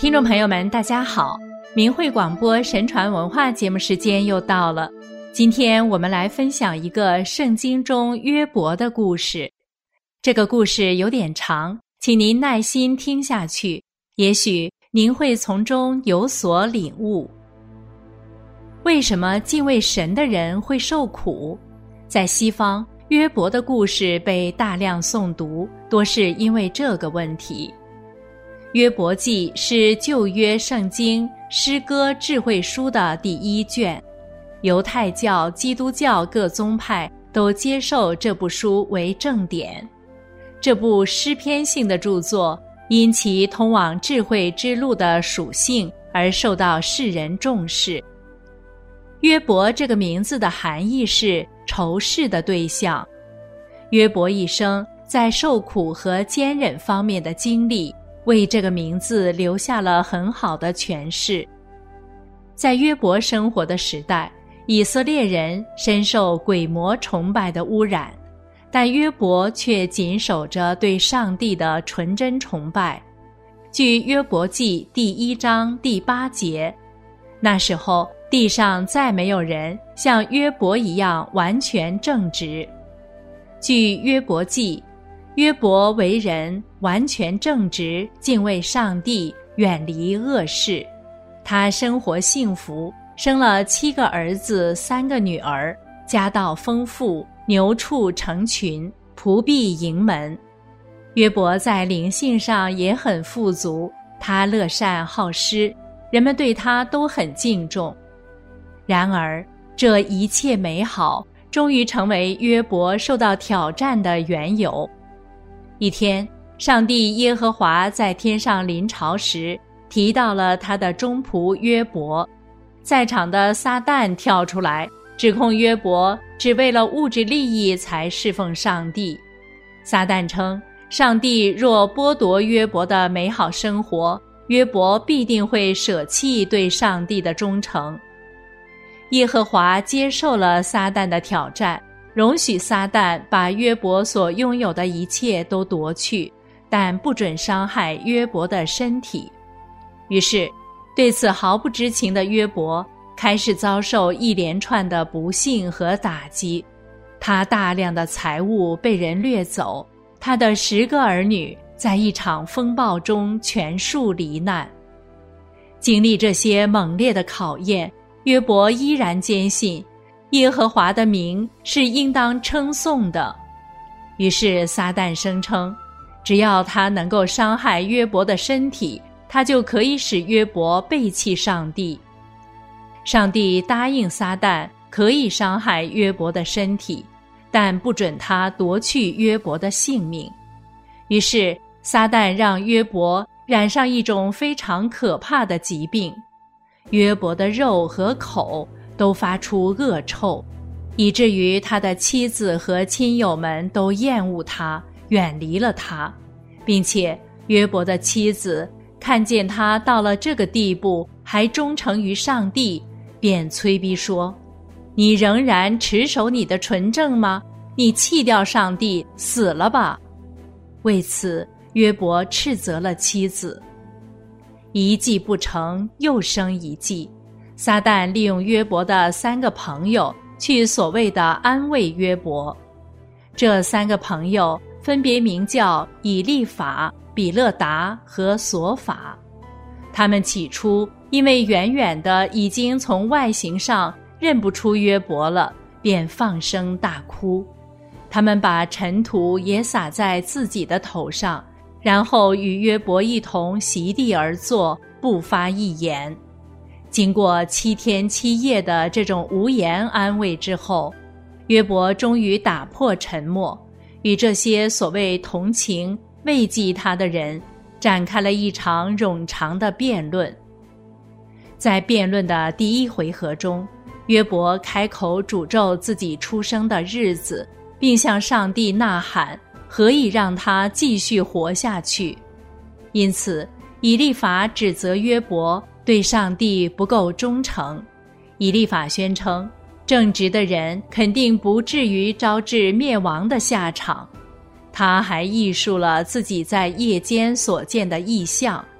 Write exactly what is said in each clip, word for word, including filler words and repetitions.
听众朋友们大家好，明慧广播神传文化节目时间又到了。今天我们来分享一个圣经中约伯的故事。这个故事有点长，请您耐心听下去，也许您会从中有所领悟。为什么敬畏神的人会受苦？在西方，约伯的故事被大量诵读，多是因为这个问题。约伯记是旧约圣经诗歌智慧书的第一卷，犹太教、基督教各宗派都接受这部书为正典。这部诗篇性的著作因其通往智慧之路的属性而受到世人重视。约伯这个名字的含义是仇视的对象。约伯一生在受苦和坚忍方面的经历，为这个名字留下了很好的诠释。在约伯生活的时代，以色列人深受鬼魔崇拜的污染，但约伯却谨守着对上帝的纯真崇拜。据约伯记第一章第八节，那时候地上再没有人像约伯一样完全正直。据约伯记，约伯为人完全正直，敬畏上帝，远离恶事。他生活幸福，生了七个儿子三个女儿，家道丰富，牛畜成群，仆婢盈门。约伯在灵性上也很富足，他乐善好施，人们对他都很敬重。然而这一切美好终于成为约伯受到挑战的缘由。一天，上帝耶和华在天上临朝时提到了他的忠仆约伯，在场的撒旦跳出来指控约伯只为了物质利益才侍奉上帝。撒旦称，上帝若剥夺约伯的美好生活，约伯必定会舍弃对上帝的忠诚。耶和华接受了撒旦的挑战，容许撒旦把约伯所拥有的一切都夺去，但不准伤害约伯的身体。于是对此毫不知情的约伯开始遭受一连串的不幸和打击。他大量的财物被人掠走，他的十个儿女在一场风暴中全数罹难。经历这些猛烈的考验，约伯依然坚信耶和华的名是应当称颂的。于是撒旦声称，只要他能够伤害约伯的身体，他就可以使约伯背弃上帝。上帝答应撒旦可以伤害约伯的身体，但不准他夺去约伯的性命。于是撒旦让约伯染上一种非常可怕的疾病，约伯的肉和口都发出恶臭，以至于他的妻子和亲友们都厌恶他，远离了他，并且约伯的妻子看见他到了这个地步还忠诚于上帝，便催逼说，你仍然持守你的纯正吗？你弃掉上帝，死了吧。为此约伯斥责了妻子。一计不成，又生一计。撒旦利用约伯的三个朋友去所谓的安慰约伯。这三个朋友分别名叫以利法、比勒达和索法。他们起初因为远远的已经从外形上认不出约伯了，便放声大哭。他们把尘土也撒在自己的头上，然后与约伯一同席地而坐，不发一言。经过七天七夜的这种无言安慰之后，约伯终于打破沉默，与这些所谓同情慰藉他的人展开了一场冗长的辩论。在辩论的第一回合中，约伯开口诅咒自己出生的日子，并向上帝呐喊，何以让他继续活下去。因此以利法指责约伯对上帝不够忠诚。以利法宣称，正直的人肯定不至于招致灭亡的下场。他还忆述了自己在夜间所见的异象，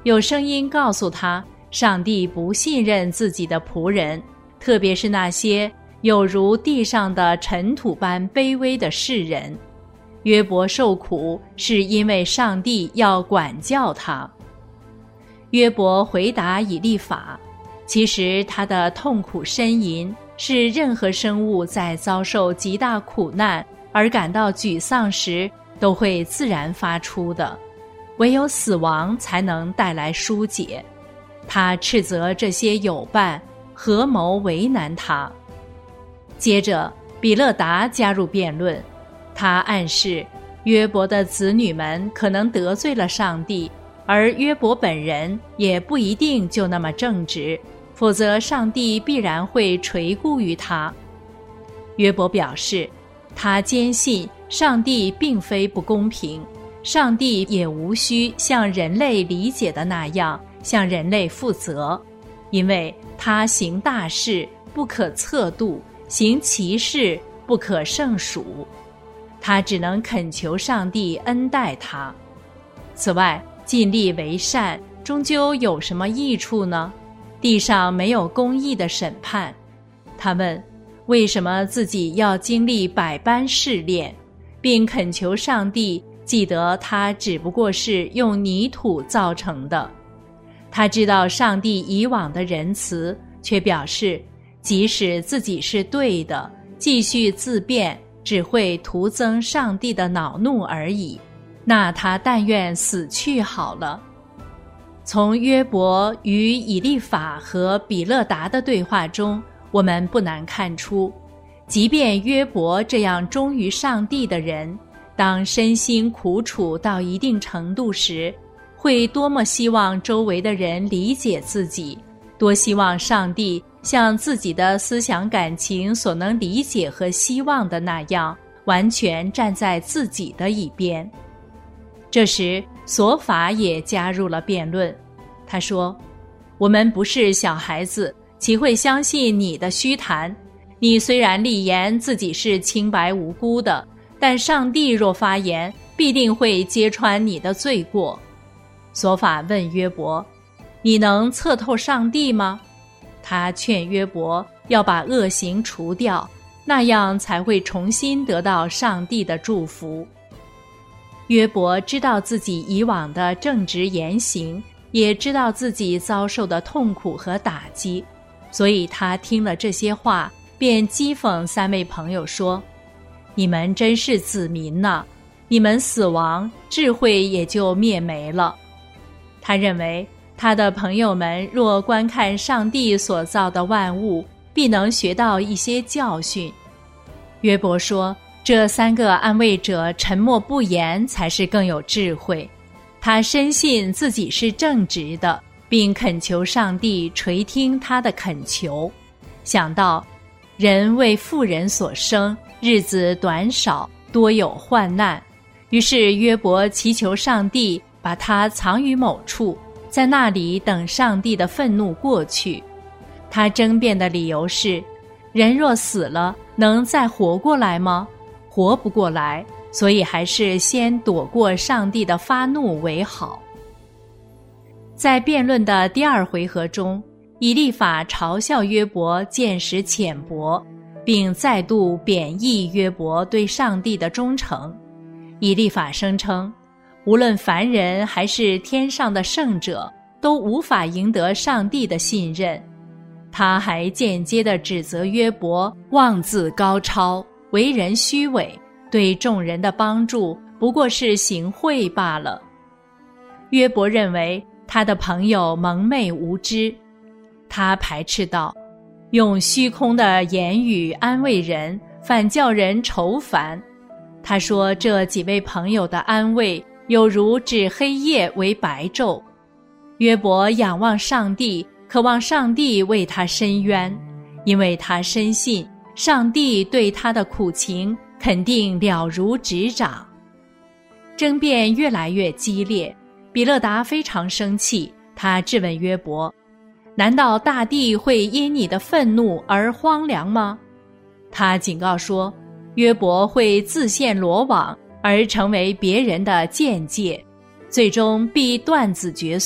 有声音告诉他，上帝不信任自己的仆人，特别是那些有如地上的尘土般卑微的世人。约伯受苦是因为上帝要管教他。约伯回答以利法，其实他的痛苦呻吟是任何生物在遭受极大苦难而感到沮丧时都会自然发出的，唯有死亡才能带来疏解。他斥责这些友伴合谋为难他。接着比勒达加入辩论，他暗示约伯的子女们可能得罪了上帝，而约伯本人也不一定就那么正直，否则上帝必然会垂顾于他。约伯表示，他坚信上帝并非不公平，上帝也无需像人类理解的那样向人类负责，因为他行大事不可测度，行奇事不可胜数，他只能恳求上帝恩待他。此外，尽力为善终究有什么益处呢？地上没有公义的审判。他问，为什么自己要经历百般试炼，并恳求上帝记得他只不过是用泥土造成的。他知道上帝以往的仁慈，却表示即使自己是对的，继续自辩只会徒增上帝的恼怒而已，那他但愿死去好了。从约伯与以利法和比勒达的对话中，我们不难看出，即便约伯这样忠于上帝的人，当身心苦楚到一定程度时，会多么希望周围的人理解自己，多希望上帝像自己的思想感情所能理解和希望的那样，完全站在自己的一边。这时索法也加入了辩论，他说，我们不是小孩子，岂会相信你的虚谈？你虽然立言自己是清白无辜的，但上帝若发言，必定会揭穿你的罪过。索法问约伯，你能测透上帝吗？他劝约伯要把恶行除掉，那样才会重新得到上帝的祝福。约伯知道自己以往的正直言行，也知道自己遭受的痛苦和打击，所以他听了这些话，便讥讽三位朋友说，你们真是子民呐，你们死亡，智慧也就灭没了。他认为他的朋友们若观看上帝所造的万物，必能学到一些教训。约伯说，这三个安慰者沉默不言才是更有智慧。他深信自己是正直的，并恳求上帝垂听他的恳求。想到人为妇人所生，日子短少，多有患难，于是约伯祈求上帝把他藏于某处，在那里等上帝的愤怒过去。他争辩的理由是，人若死了，能再活过来吗？活不过来，所以还是先躲过上帝的发怒为好。在辩论的第二回合中，以利法嘲笑约伯见识浅薄，并再度贬义约伯对上帝的忠诚。以利法声称，无论凡人还是天上的圣者，都无法赢得上帝的信任。他还间接地指责约伯妄自高超，为人虚伪，对众人的帮助不过是行贿罢了。约伯认为他的朋友蒙昧无知，他排斥道，用虚空的言语安慰人，反叫人愁烦。他说这几位朋友的安慰有如指黑夜为白昼。约伯仰望上帝，渴望上帝为他伸冤，因为他深信上帝对他的苦情肯定了如指掌。争辩越来越激烈，比勒达非常生气，他质问约伯，难道大地会因你的愤怒而荒凉吗？他警告说，约伯会自陷罗网，而成为别人的鉴戒，最终必断子绝孙，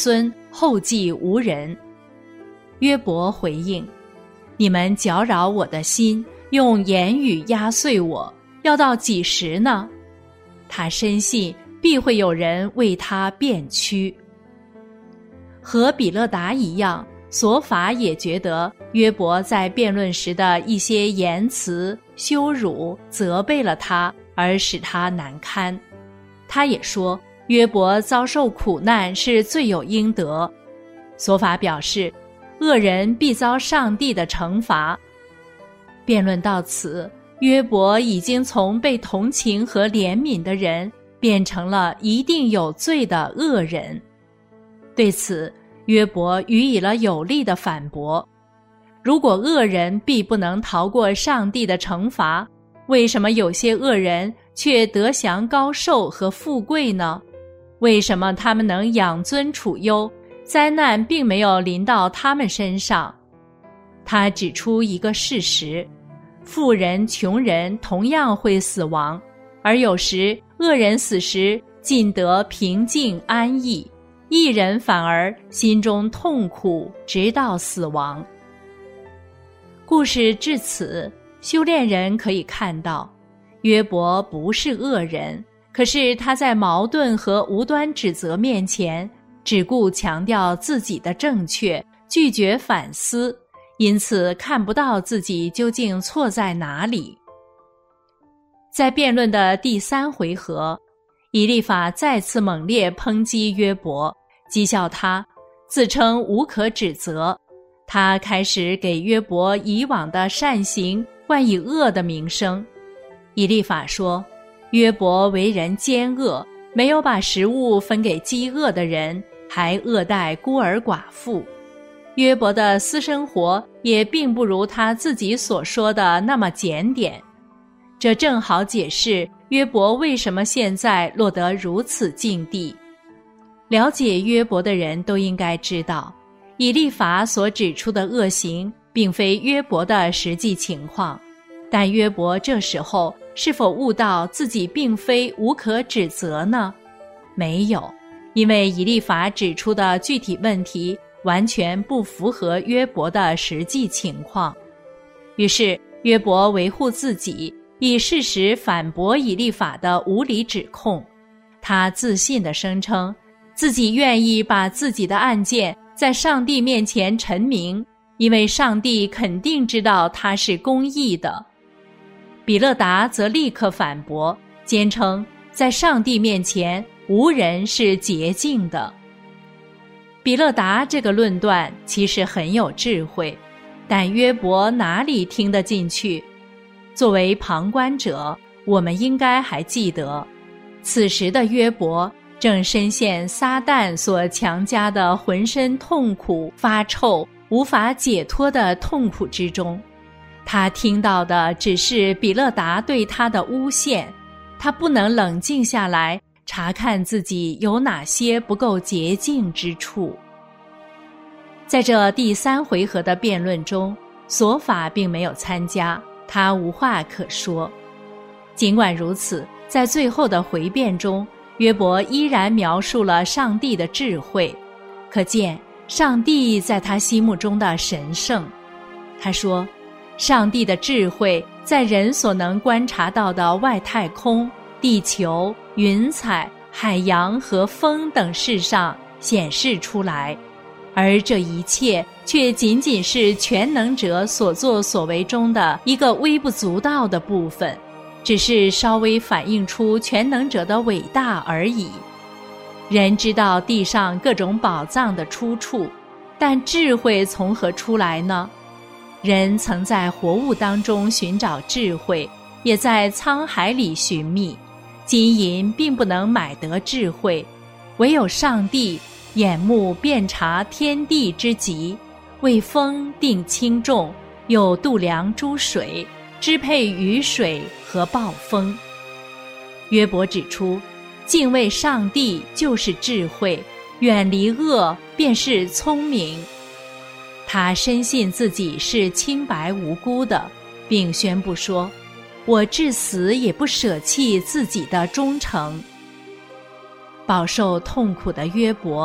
后继无人。约伯回应：你们搅扰我的心，用言语压碎我，要到几时呢？他深信必会有人为他辩屈。和比勒达一样，索法也觉得约伯在辩论时的一些言辞羞辱责备了他，而使他难堪。他也说约伯遭受苦难是罪有应得。索法表示恶人必遭上帝的惩罚。辩论到此，约伯已经从被同情和怜悯的人变成了一定有罪的恶人。对此，约伯予以了有力的反驳：如果恶人必不能逃过上帝的惩罚，为什么有些恶人却得享高寿和富贵呢？为什么他们能养尊处优，灾难并没有临到他们身上？他指出一个事实：富人、穷人同样会死亡，而有时恶人死时尽得平静安逸，义人反而心中痛苦，直到死亡。故事至此，修炼人可以看到，约伯不是恶人，可是他在矛盾和无端指责面前，只顾强调自己的正确，拒绝反思，因此看不到自己究竟错在哪里。在辩论的第三回合，以利法再次猛烈抨击约伯，讥笑他，自称无可指责。他开始给约伯以往的善行冠以恶的名声。以利法说，约伯为人奸恶，没有把食物分给饥饿的人，还恶待孤儿寡妇。约伯的私生活也并不如他自己所说的那么检点。这正好解释约伯为什么现在落得如此境地。了解约伯的人都应该知道，以利法所指出的恶行并非约伯的实际情况，但约伯这时候是否悟到自己并非无可指责呢？没有，因为以利法指出的具体问题完全不符合约伯的实际情况。于是约伯维护自己，以事实反驳以利法的无理指控。他自信地声称自己愿意把自己的案件在上帝面前陈明，因为上帝肯定知道他是公义的。比勒达则立刻反驳，坚称在上帝面前无人是洁净的。比勒达这个论断其实很有智慧，但约伯哪里听得进去？作为旁观者，我们应该还记得，此时的约伯正深陷撒旦所强加的浑身痛苦、发臭、无法解脱的痛苦之中。他听到的只是比勒达对他的诬陷，他不能冷静下来，查看自己有哪些不够洁净之处。在这第三回合的辩论中，索法并没有参加，他无话可说。尽管如此，在最后的回辩中，约伯依然描述了上帝的智慧，可见上帝在他心目中的神圣。他说，上帝的智慧在人所能观察到的外太空、地球、云彩、海洋和风等事上显示出来，而这一切却仅仅是全能者所作所为中的一个微不足道的部分，只是稍微反映出全能者的伟大而已。人知道地上各种宝藏的出处，但智慧从何出来呢？人曾在活物当中寻找智慧，也在沧海里寻觅，金银并不能买得智慧，唯有上帝眼目遍察天地之极，为风定轻重，又度量诸水，支配雨水和暴风。约伯指出，敬畏上帝就是智慧，远离恶便是聪明。他深信自己是清白无辜的，并宣布说，我至死也不舍弃自己的忠诚。饱受痛苦的约伯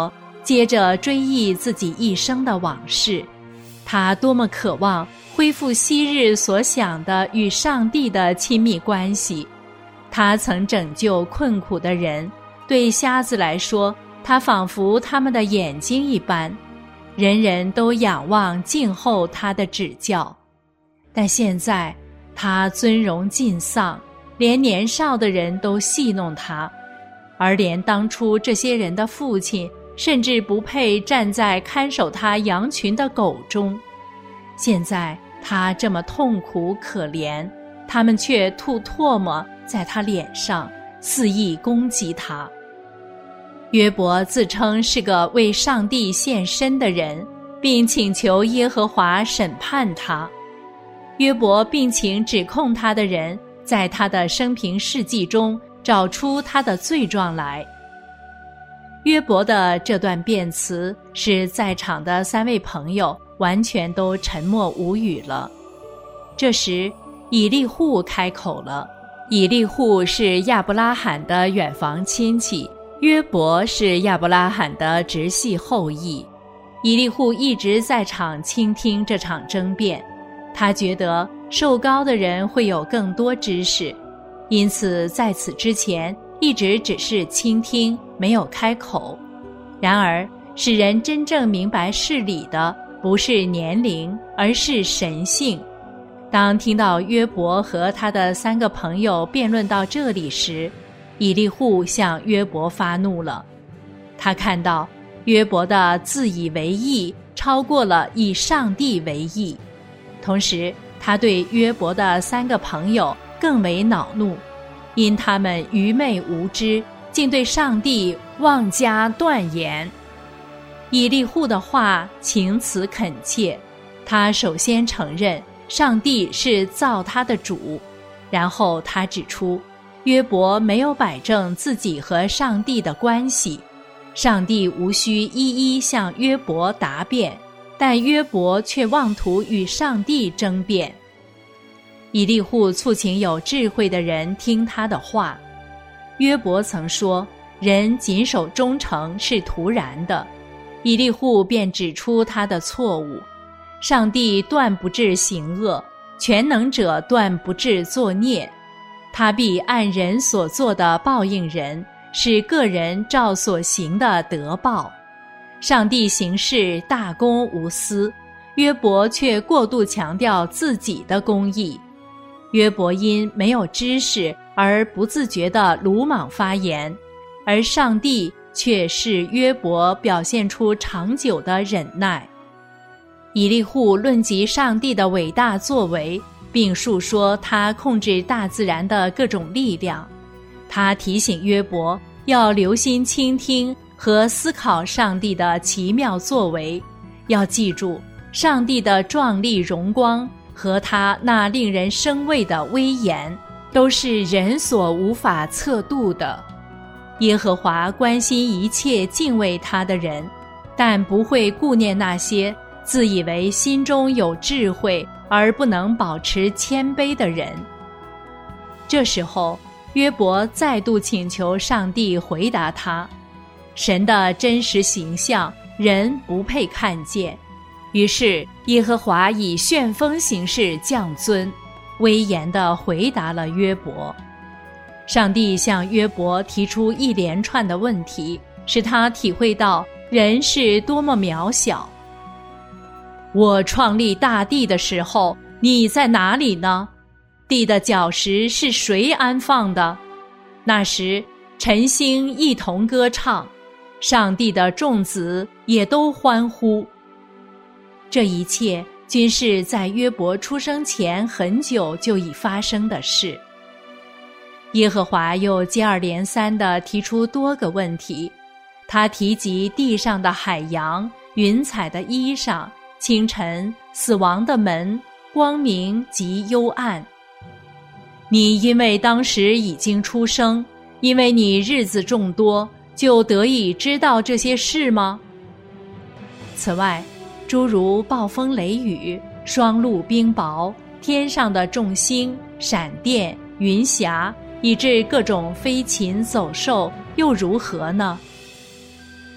接着追忆自己一生的往事，他多么渴望恢复昔日所想的与上帝的亲密关系。他曾拯救困苦的人，对瞎子来说，他仿佛他们的眼睛一般，人人都仰望静候他的指教。但现在他尊荣尽丧，连年少的人都戏弄他，而连当初这些人的父亲甚至不配站在看守他羊群的狗中。现在他这么痛苦可怜，他们却吐唾沫在他脸上，肆意攻击他。约伯自称是个为上帝献身的人，并请求耶和华审判他。约伯并请指控他的人在他的生平事迹中找出他的罪状来。约伯的这段辩词使在场的三位朋友完全都沉默无语了。这时以利户开口了。以利户是亚伯拉罕的远房亲戚，约伯是亚伯拉罕的直系后裔。以利户一直在场倾听这场争辩，他觉得受膏的人会有更多知识，因此在此之前一直只是倾听，没有开口。然而使人真正明白事理的不是年龄，而是神性。当听到约伯和他的三个朋友辩论到这里时，以利户向约伯发怒了。他看到约伯的自以为义超过了以上帝为义，同时他对约伯的三个朋友更为恼怒，因他们愚昧无知，竟对上帝妄加断言。以利户的话情辞恳切，他首先承认上帝是造他的主，然后他指出约伯没有摆正自己和上帝的关系，上帝无需一一向约伯答辩，但约伯却妄图与上帝争辩。以利户促请有智慧的人听他的话。约伯曾说，人谨守忠诚是徒然的。以利户便指出他的错误。上帝断不致行恶，全能者断不致作孽，他必按人所做的报应人，使个人照所行的得报。上帝行事大公无私，约伯却过度强调自己的公义。约伯因没有知识而不自觉地鲁莽发言，而上帝却使约伯表现出长久的忍耐。以利户论及上帝的伟大作为，并述说他控制大自然的各种力量。他提醒约伯要留心倾听和思考上帝的奇妙作为，要记住上帝的壮丽荣光和他那令人生畏的威严，都是人所无法测度的。耶和华关心一切敬畏他的人，但不会顾念那些自以为心中有智慧而不能保持谦卑的人。这时候约伯再度请求上帝回答他，神的真实形象人不配看见，于是耶和华以旋风形式降尊，威严地回答了约伯。上帝向约伯提出一连串的问题，使他体会到人是多么渺小。我创立大地的时候，你在哪里呢？地的角石是谁安放的？那时晨星一同歌唱，上帝的众子也都欢呼。这一切均是在约伯出生前很久就已发生的事。耶和华又接二连三地提出多个问题，他提及地上的海洋、云彩的衣裳、清晨、死亡的门、光明及幽暗。你因为当时已经出生，因为你日子众多，就得以知道这些事吗？此外，诸如暴风雷雨、霜露冰雹、天上的众星、闪电、云霞，以致各种飞禽走兽，又如何呢？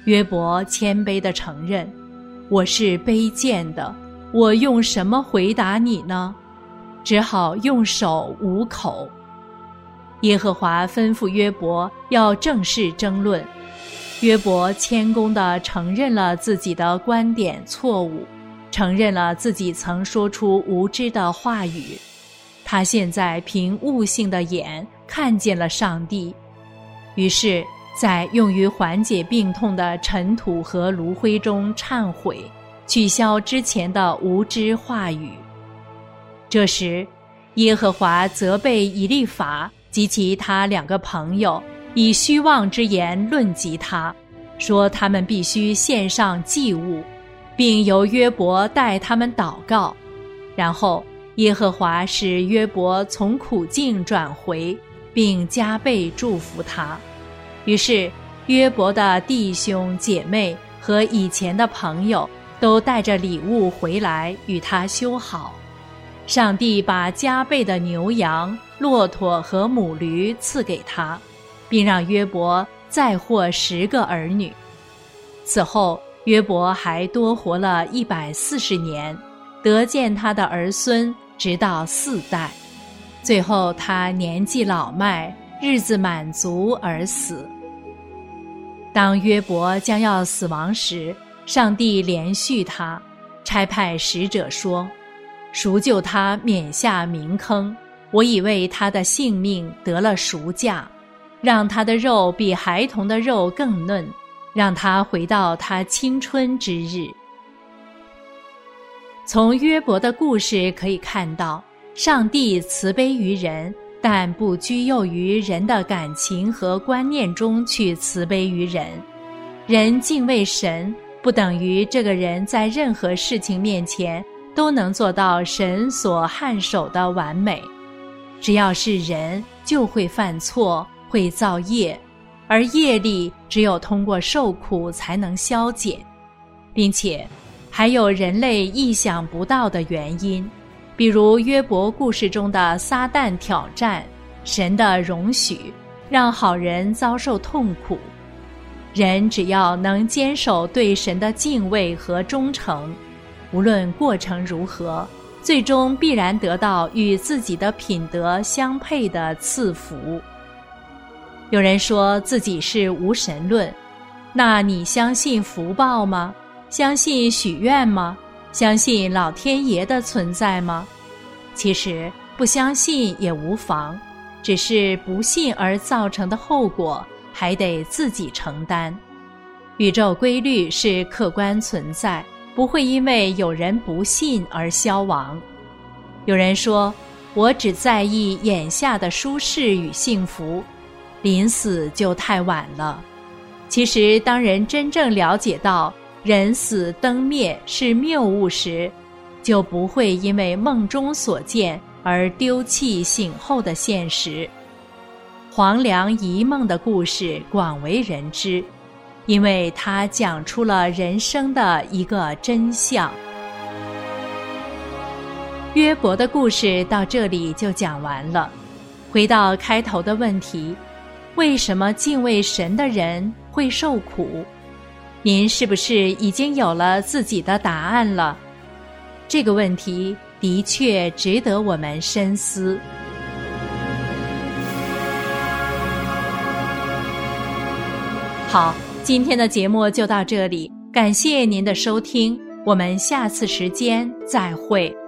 约伯谦卑地承认，我是卑贱的，我用什么回答你呢？只好用手捂口。耶和华吩咐约伯要正式争论，约伯谦恭地承认了自己的观点错误，承认了自己曾说出无知的话语。他现在凭悟性的眼看见了上帝，于是在用于缓解病痛的尘土和炉灰中忏悔，取消之前的无知话语。这时，耶和华责备以利法及其他两个朋友，以虚妄之言论及他，说他们必须献上祭物，并由约伯代他们祷告。然后耶和华使约伯从苦境转回，并加倍祝福他。于是约伯的弟兄姐妹和以前的朋友都带着礼物回来与他修好。上帝把加倍的牛羊、骆驼和母驴赐给他，并让约伯再获十个儿女。此后约伯还多活了一百四十年，得见他的儿孙直到四代。最后他年纪老迈，日子满足而死。当约伯将要死亡时，上帝怜恤他，差派使者说，赎救他免下冥坑，我已为他的性命得了赎价，让他的肉比孩童的肉更嫩，让他回到他青春之日。从约伯的故事可以看到，上帝慈悲于人，但不拘囿于人的感情和观念中去慈悲于人。人敬畏神，不等于这个人在任何事情面前都能做到神所撼手的完美。只要是人，就会犯错，会造业，而业力只有通过受苦才能消减，并且还有人类意想不到的原因，比如约伯故事中的撒旦挑战，神的容许，让好人遭受痛苦。人只要能坚守对神的敬畏和忠诚，无论过程如何，最终必然得到与自己的品德相配的赐福。有人说自己是无神论，那你相信福报吗？相信许愿吗？相信老天爷的存在吗？其实不相信也无妨，只是不信而造成的后果还得自己承担。宇宙规律是客观存在，不会因为有人不信而消亡。有人说，我只在意眼下的舒适与幸福，临死就太晚了。其实当人真正了解到人死灯灭是谬误时，就不会因为梦中所见而丢弃醒后的现实。黄粱一梦的故事广为人知，因为它讲出了人生的一个真相。约伯的故事到这里就讲完了。回到开头的问题，为什么敬畏神的人会受苦？您是不是已经有了自己的答案了？这个问题的确值得我们深思。好，今天的节目就到这里，感谢您的收听，我们下次时间再会。